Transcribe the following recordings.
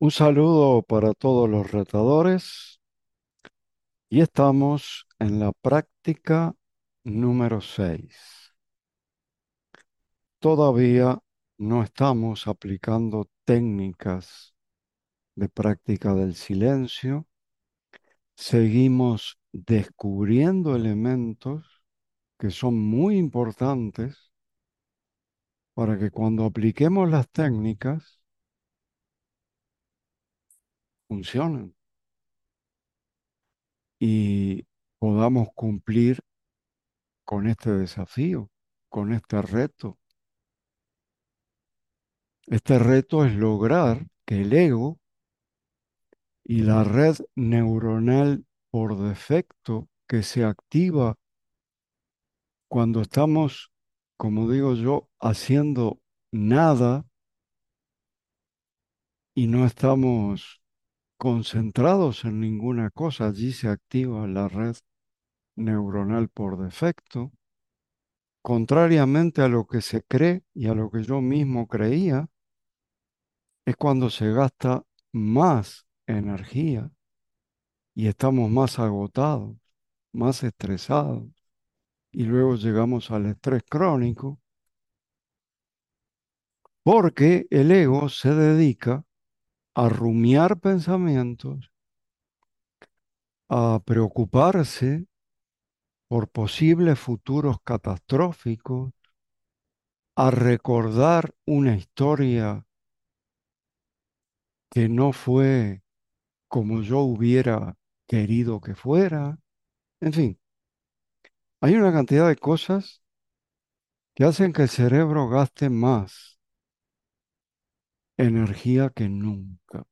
Un saludo para todos los retadores y estamos en la práctica número 6. Todavía no estamos aplicando técnicas de práctica del silencio. Seguimos descubriendo elementos que son muy importantes para que cuando apliquemos las técnicas funcionen y podamos cumplir con este desafío, con este reto. Este reto es lograr que el ego y la red neuronal por defecto que se activa cuando estamos, como digo yo, haciendo nada y no estamos concentrados en ninguna cosa, allí se activa la red neuronal por defecto, contrariamente a lo que se cree y a lo que yo mismo creía, es cuando se gasta más energía y estamos más agotados, más estresados, y luego llegamos al estrés crónico, porque el ego se dedica a rumiar pensamientos, a preocuparse por posibles futuros catastróficos, a recordar una historia que no fue como yo hubiera querido que fuera. En fin, hay una cantidad de cosas que hacen que el cerebro gaste más energía que nunca.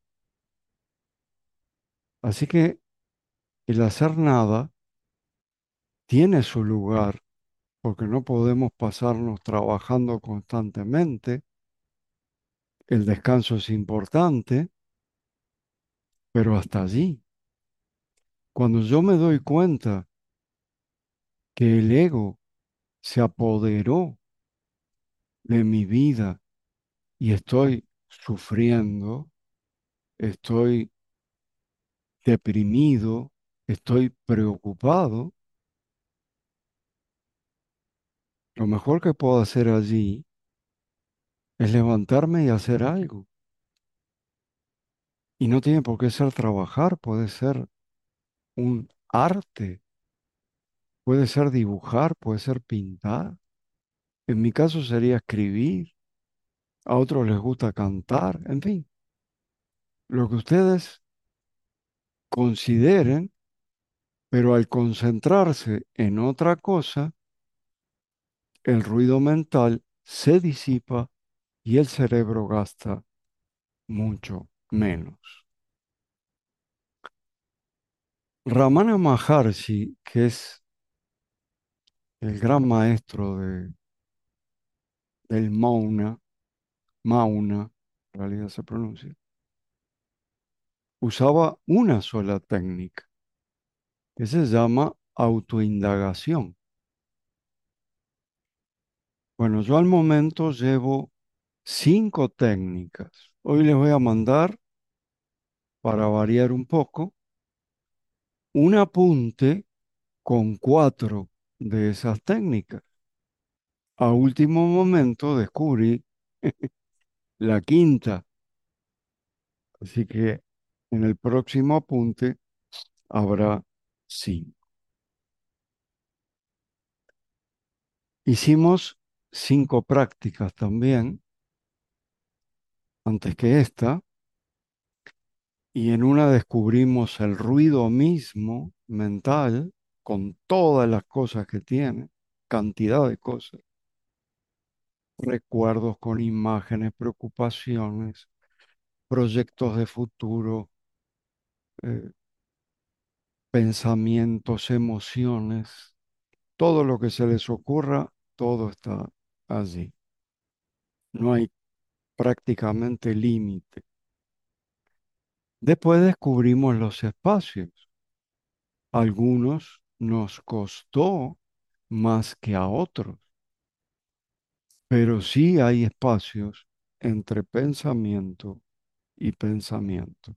Así que el hacer nada tiene su lugar, porque no podemos pasarnos trabajando constantemente. El descanso es importante, pero hasta allí. Cuando yo me doy cuenta que el ego se apoderó de mi vida y estoy sufriendo, estoy deprimido, estoy preocupado, lo mejor que puedo hacer allí es levantarme y hacer algo. Y no tiene por qué ser trabajar, puede ser un arte, puede ser dibujar, puede ser pintar. En mi caso sería escribir, a otros les gusta cantar, en fin, lo que ustedes consideren, pero al concentrarse en otra cosa, el ruido mental se disipa y el cerebro gasta mucho menos. Ramana Maharshi, que es el gran maestro del Mauna, en realidad se pronuncia, usaba una sola técnica, que se llama autoindagación. Bueno, yo al momento llevo 5 técnicas. Hoy les voy a mandar, para variar un poco, un apunte con 4 de esas técnicas. A último momento descubrí la quinta, así que en el próximo apunte habrá 5. Hicimos 5 prácticas también antes que esta, y en una descubrimos el ruido mismo mental con todas las cosas que tiene, cantidad de cosas, recuerdos con imágenes, preocupaciones, proyectos de futuro, eh, pensamientos, emociones, todo lo que se les ocurra, todo está allí. No hay prácticamente límite. Después descubrimos los espacios. Algunos nos costó más que a otros, pero sí hay espacios entre pensamiento y pensamiento.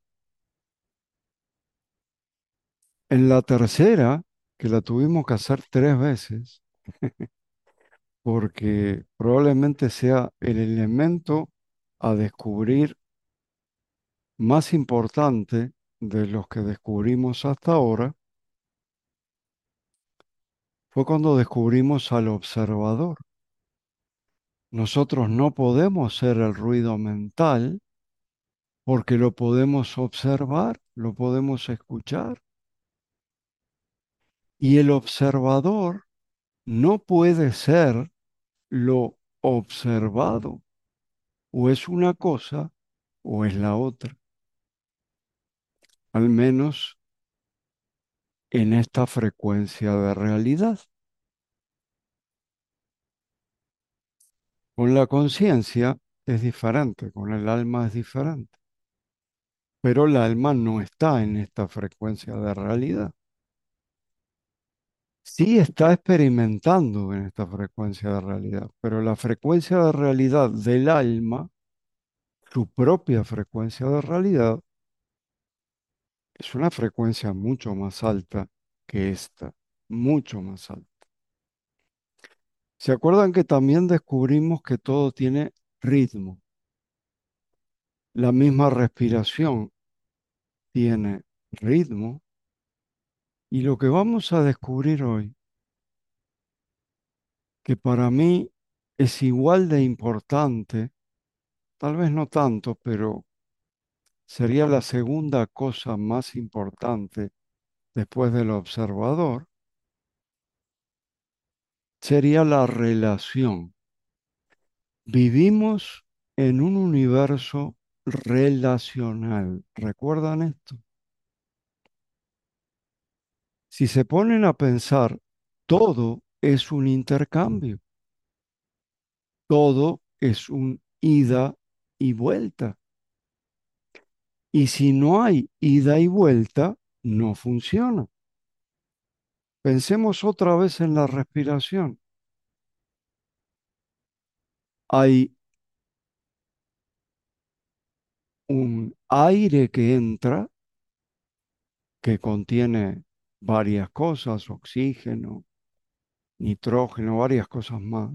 En la tercera, que la tuvimos que hacer 3 veces, porque probablemente sea el elemento a descubrir más importante de los que descubrimos hasta ahora, fue cuando descubrimos al observador. Nosotros no podemos ser el ruido mental porque lo podemos observar, lo podemos escuchar. Y el observador no puede ser lo observado. O es una cosa o es la otra. Al menos en esta frecuencia de realidad. Con la conciencia es diferente, con el alma es diferente. Pero el alma no está en esta frecuencia de realidad. Sí está experimentando en esta frecuencia de realidad, pero la frecuencia de realidad del alma, su propia frecuencia de realidad, es una frecuencia mucho más alta que esta, mucho más alta. ¿Se acuerdan que también descubrimos que todo tiene ritmo? La misma respiración tiene ritmo y lo que vamos a descubrir hoy, que para mí es igual de importante, tal vez no tanto, pero sería la segunda cosa más importante después del observador, sería la relación. Vivimos en un universo relacional. ¿Recuerdan esto? Si se ponen a pensar, todo es un intercambio, todo es un ida y vuelta. Y si no hay ida y vuelta, no funciona. Pensemos otra vez en la respiración. Hay un aire que entra, que contiene varias cosas, oxígeno, nitrógeno, varias cosas más.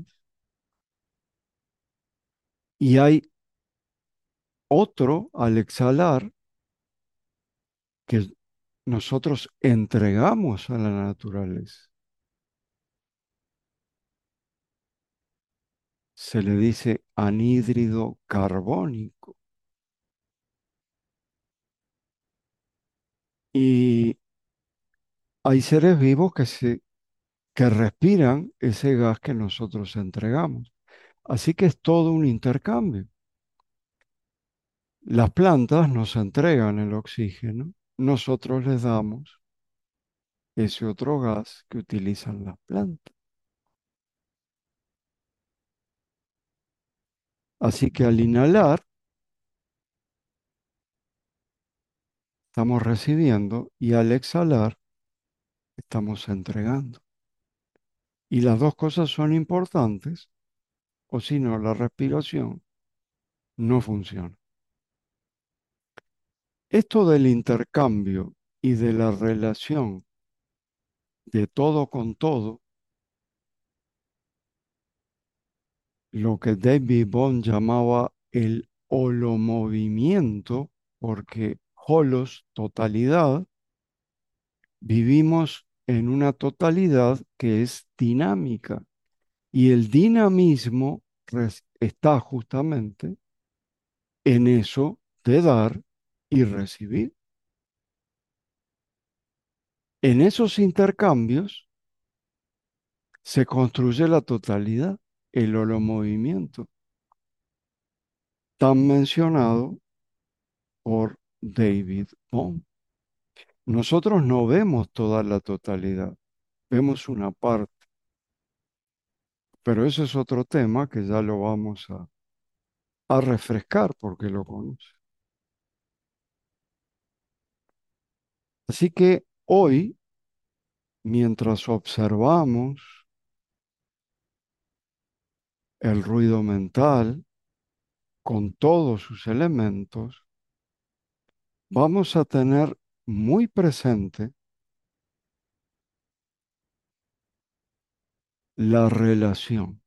Y hay otro al exhalar que nosotros entregamos a la naturaleza. Se le dice anhídrido carbónico. Y hay seres vivos que respiran ese gas que nosotros entregamos. Así que es todo un intercambio. Las plantas nos entregan el oxígeno, nosotros les damos ese otro gas que utilizan las plantas. Así que al inhalar, estamos recibiendo y al exhalar, estamos entregando. Y las dos cosas son importantes, o si no, la respiración no funciona. Esto del intercambio y de la relación de todo con todo, lo que David Bond llamaba el holomovimiento, porque holos, totalidad, vivimos en una totalidad que es dinámica y el dinamismo está justamente en eso de dar y recibir. En esos intercambios se construye la totalidad, el holomovimiento, tan mencionado por David Bohm. Nosotros no vemos toda la totalidad, vemos una parte, pero ese es otro tema que ya lo vamos a refrescar porque lo conoce. Así que hoy, mientras observamos el ruido mental con todos sus elementos, vamos a tener muy presente la relación.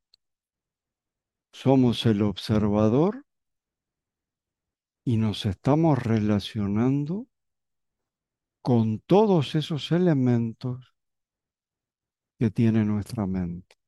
Somos el observador y nos estamos relacionando con todos esos elementos que tiene nuestra mente.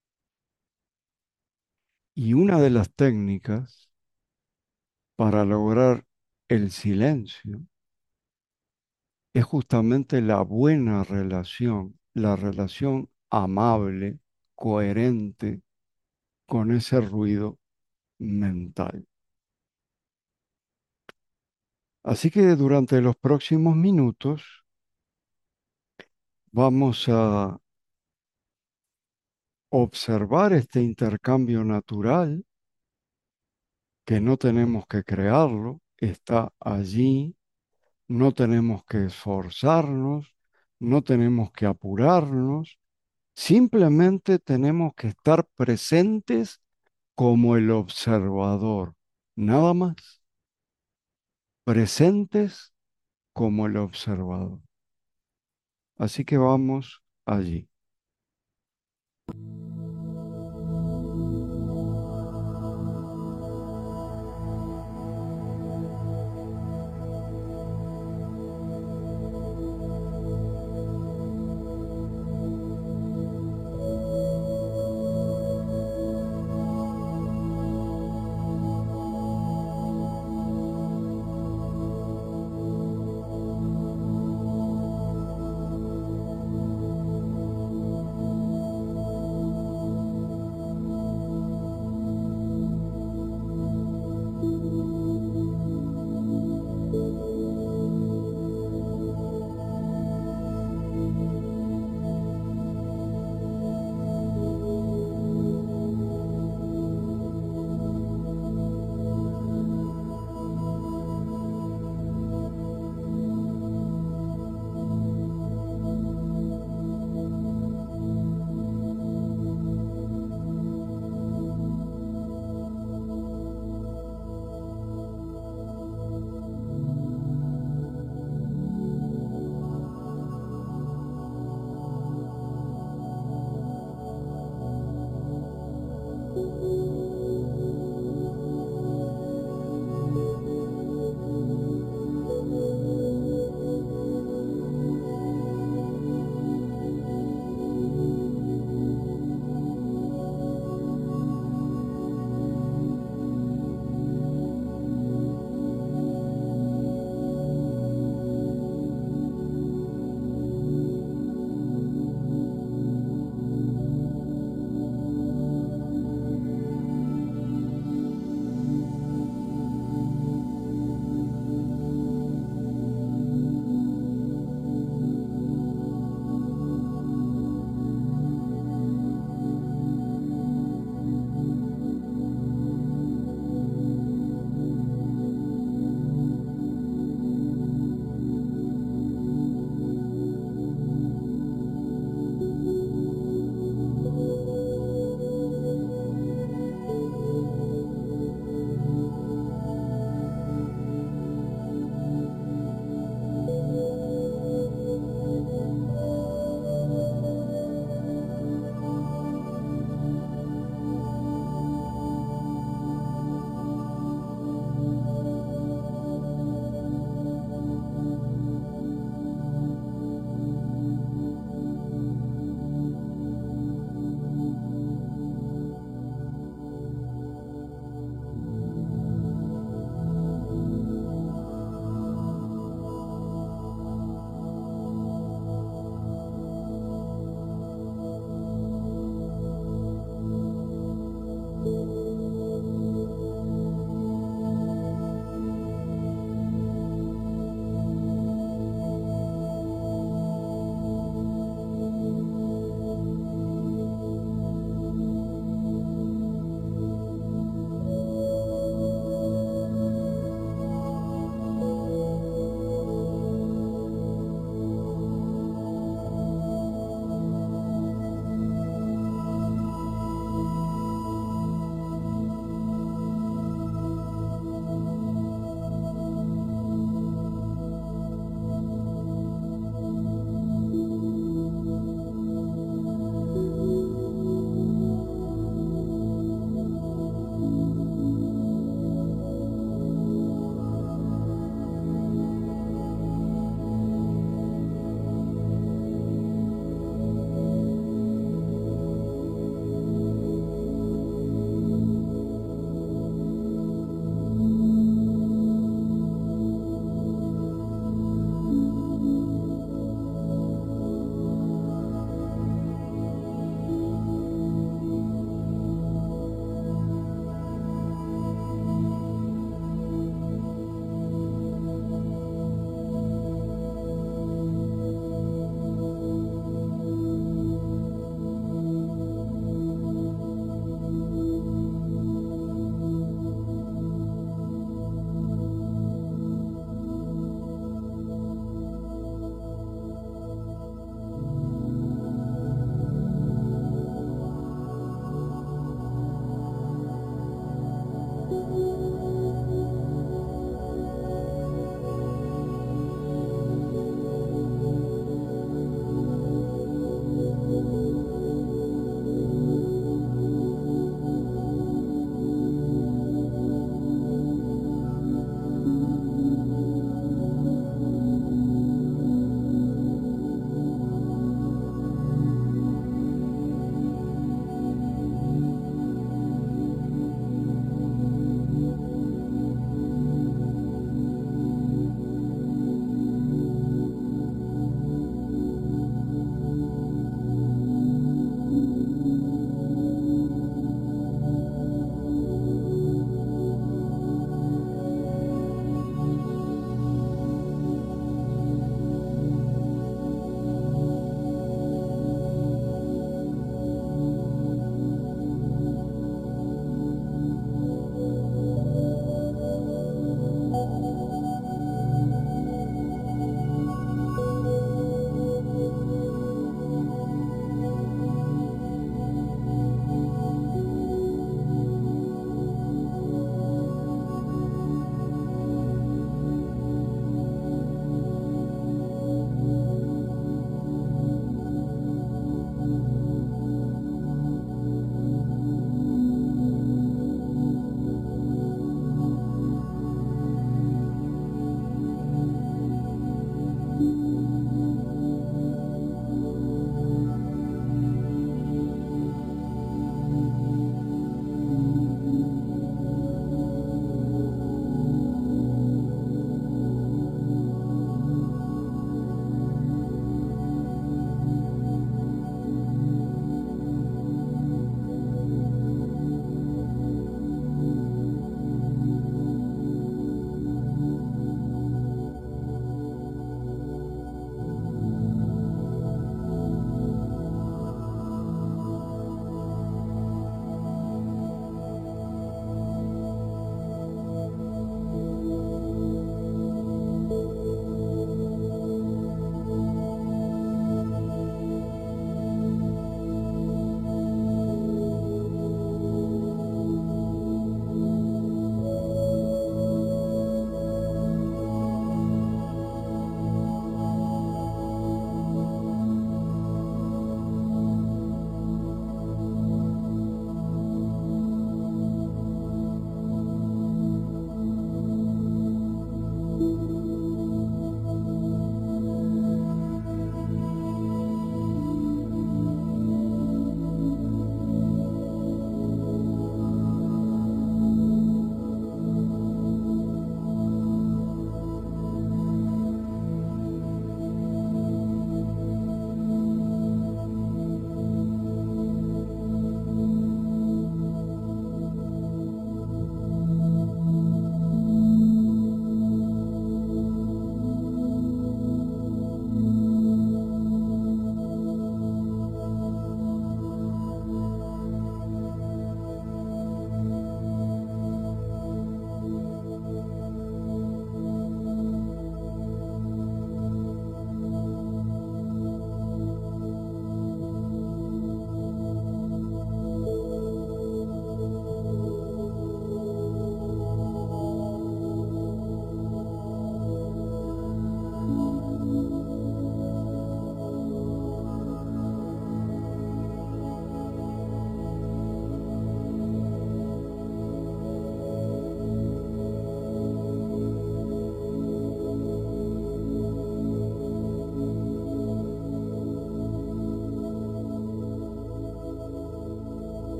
Y una de las técnicas para lograr el silencio es justamente la buena relación, la relación amable, coherente con ese ruido mental. Así que durante los próximos minutos vamos a observar este intercambio natural, que no tenemos que crearlo, está allí, no tenemos que esforzarnos, no tenemos que apurarnos, simplemente tenemos que estar presentes como el observador, nada más, presentes como el observador. Así que vamos allí.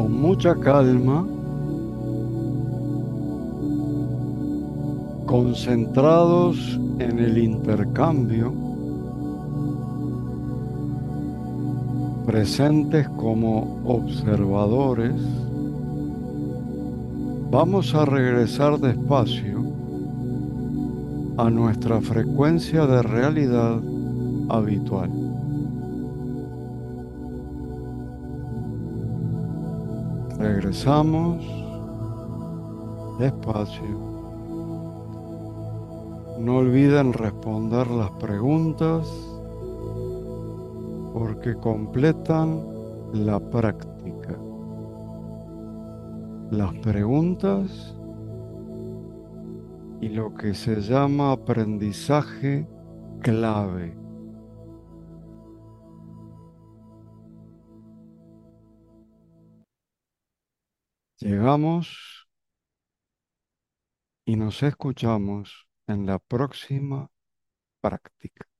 con mucha calma, concentrados en el intercambio, presentes como observadores, vamos a regresar despacio a nuestra frecuencia de realidad habitual. Regresamos despacio. No olviden responder las preguntas porque completan la práctica. Las preguntas y lo que se llama aprendizaje clave. Llegamos y nos escuchamos en la próxima práctica.